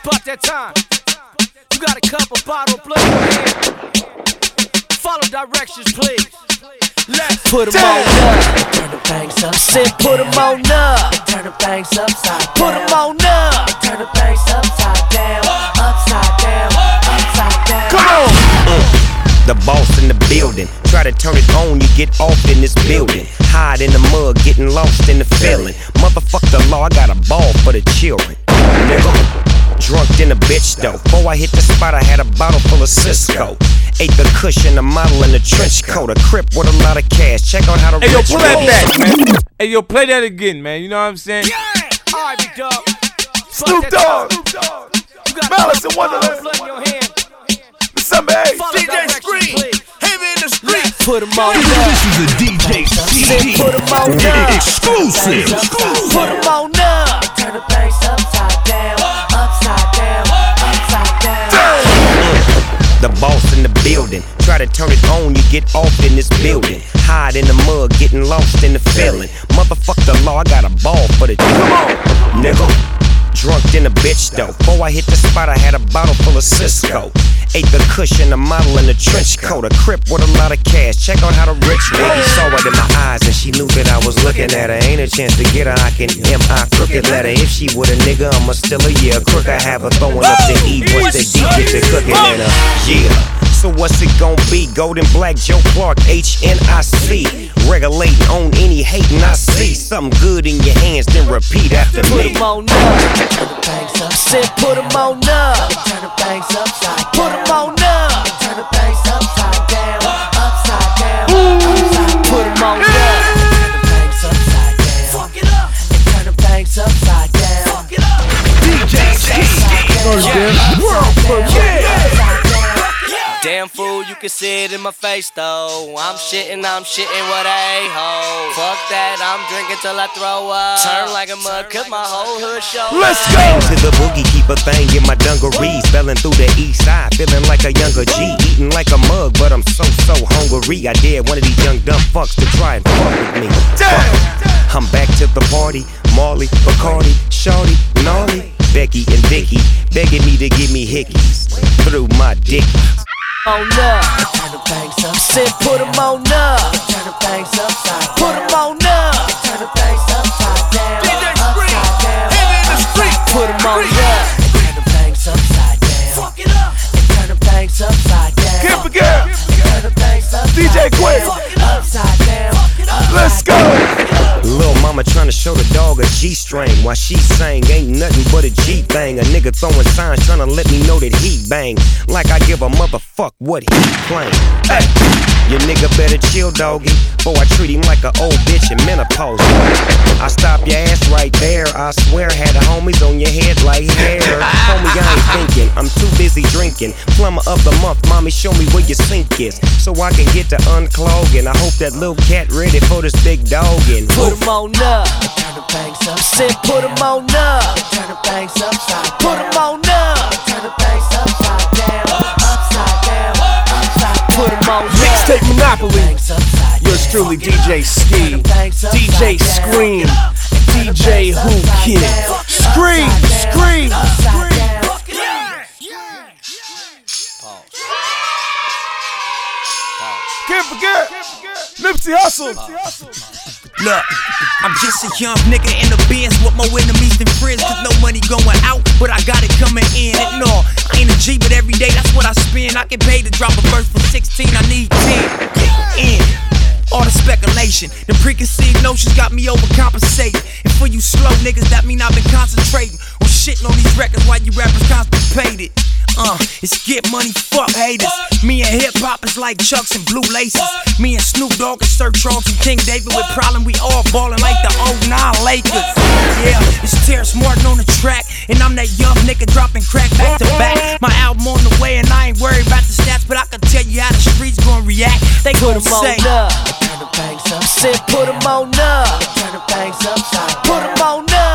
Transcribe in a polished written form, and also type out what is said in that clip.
about that time. You got a cup of bottle, blood in your hand. Follow directions, please. Let's put them on up. Turn the bangs up. Said put them on up. Turn the bangs upside down. Put them on up. Turn the bangs upside down. Upside down. Upside down. come on. The boss in the building. Try to turn it on, you get off in this building. Hide in the mud, getting lost in the feeling. Motherfuck the law, I got a ball for the children. Nigga. Drunk in a bitch though. Before I hit the spot, I had a bottle full of Cisco. Ate the cushion, a model in a trench coat. A crip with a lot of cash. Check out how the Hey yo, rich pull that back, man. Hey yo, play that again, man. You know what I'm saying? Yeah! Alright, big dog. Snoop Dogg. Malice in Wonderland. December 8th. DJ Scream. Heavy in the street. Put them on up. This is a DJ CD Put them on up. exclusive. Put them on up. Turn the bangs upside down. Upside down. Upside down. The boss in the building. Try to turn it on, you get off in this building. Hide in the mud, getting lost in the feeling. Motherfuck the law, I got a ball for the nigga. Drunk in a bitch though. Before I hit the spot, I had a bottle full of Cisco. Ate the cushion, a model in a trench coat. A crip with a lot of cash. Check out how the rich lady saw it in my eyes, and she knew that I was looking at her. Ain't a chance to get her, I can M.I. crooked letter. If she with a nigga, I'ma still a year. Crook, I have her throwing up the E. Once they deep get to cooking in her. Yeah. So what's it gon' be? Golden Black, Joe Clark, HNIC. Regulating on any hatin' I see. Something good in your hands, then repeat after Put me. them on up. Turn the bangs up. Said put them on up. Turn the bangs upside down. Put them on up. Turn the bangs upside down. Upside down. Upside. Put them on up. Turn the bangs upside down. Fuck it up. Turn the bangs upside down. Fuck it up. DJ CD. World premiere. Damn fool, you can see it in my face though. I'm shitting with a a-hole. Fuck that, I'm drinking till I throw up. Turn like a mug, cause my whole hood show. Let's go. To the boogie, keep a thing in my dungarees. Spelling through the east side, feeling like a younger G. Eating like a mug, but I'm so hungry. I dare one of these young dumb fucks to try and fuck with me. I'm back to the party. Marley, Bacardi, Shorty, Gnarly, Becky and Vicky begging me to give me hickeys through my dick. On up, turn the bangs up. Said put them on up. Turn the bangs upside. Put them on up. Turn the bangs upside down. DJ Scream. Heavy in the street. Put them on up. Turn the bangs upside down. Fuck it up. Turn the bangs upside down. Can't forget. Turn the bangs upside DJ Quinn. upside down. Let's go. Little mama tryna show the dog a G-string while she sang ain't nothing but a G thing. A nigga throwing signs tryna let me know that he bang. Like I give a motherfuck what he claim. Hey, your nigga better chill, doggy, before I treat him like an old bitch in menopause. I stop your ass right there, I swear. Had the homies on your head like hair. Homie, I ain't thinking, I'm too busy drinking. Plumber of the month, mommy, show me where your sink is, so I can get to unclogging. I hope that little cat ready for this big doggin'. Put them on up. Turn the bangs up. Said put them on up. Turn the bangs upside. Put them on up. Turn the bangs upside down. Upside down. Upside. Put them on up. Mixtape Monopoly. Bangs upside. Yours truly, DJ Ski, DJ Scream, DJ Who Kid. Scream, scream. Can't forget Nipsey Hussle. Look, I'm just a young nigga in the Benz with more enemies than friends. Cause no money going out, but I got it coming in. And no, I ain't a G, but every day that's what I spend. I get paid to drop a verse for 16, I need 10. In. All the speculation, the preconceived notions got me overcompensating. And for you slow niggas, that mean I've been concentrating on shitting on these records while you rappers constipated. It's get money, fuck haters. Me and hip hop is like Chucks and blue laces. Me and Snoop Dogg and Sir Charles and King David with problem. We all ballin' like the 09 Lakers. Yeah, it's Terrence Martin on the track, and I'm that young nigga dropping crack back to back. My album on the way, and I ain't worried about the stats, but I can tell you how the streets gon' react. They gon' say, turn the bangs up. Said put them on up. Turn the bangs upside. Put them on up.